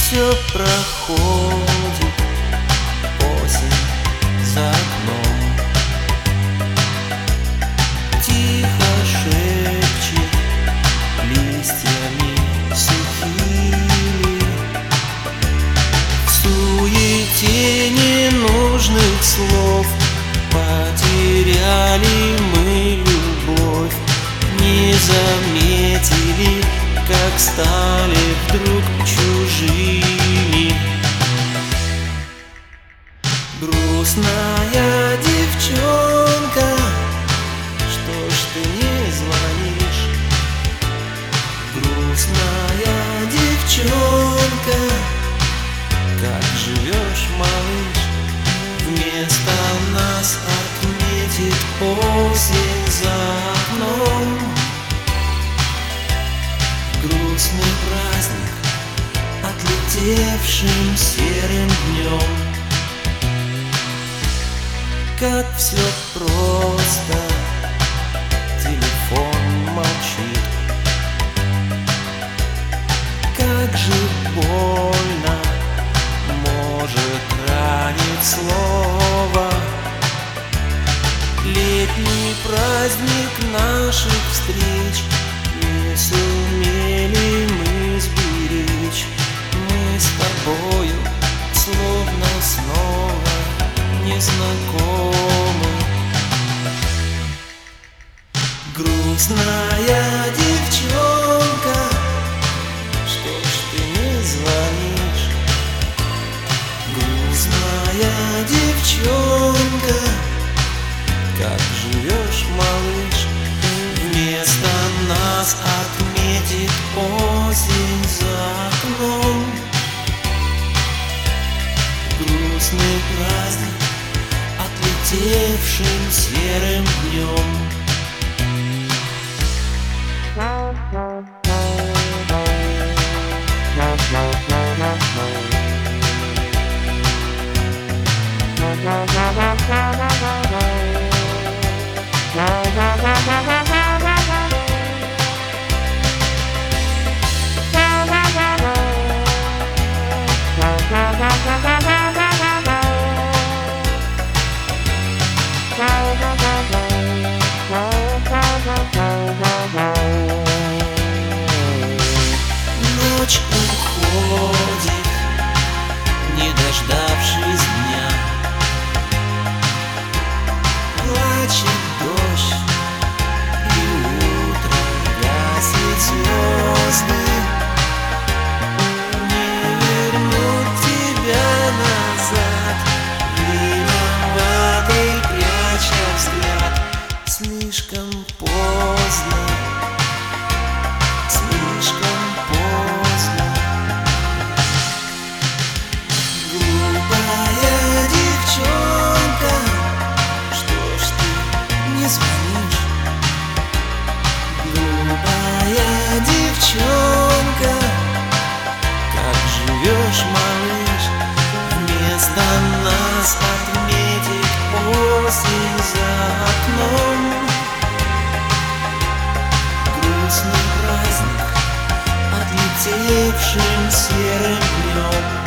Все проходит, осень за окном. Тихо шепчет листьями сухими. В суете ненужных слов потеряли мы любовь. Не заметили, как стали вдруг чужими. Грустная девчонка, что ж ты не звонишь? Грустная девчонка, как живешь, малыш? Вместо нас отметит осень за окном. Грустный праздник отлетевшим серым днем. Как все просто, телефон молчит. Как же больно может ранить слово. Летний праздник наших встреч не сумели мы сберечь. Мы с тобою словно снова незнакомы. Грустная девчонка, что ж ты не звонишь? Грустная девчонка, как живешь, малыш? Вместо нас отметит осень за окном. Грустный праздник отлетевшим серым днем. Ночь уходит, не дождавшись дня. Плачет дождь, и утро гасит звезды. Не вернуть тебя назад, виноватый пряча взгляд. Слишком поздно, слишком поздно. Глупая девчонка, что ж ты не звонишь? Глупая девчонка, как живешь, малыш? Вместо нас отметит осень за окном. Грустный праздник отлетевшим серым днем.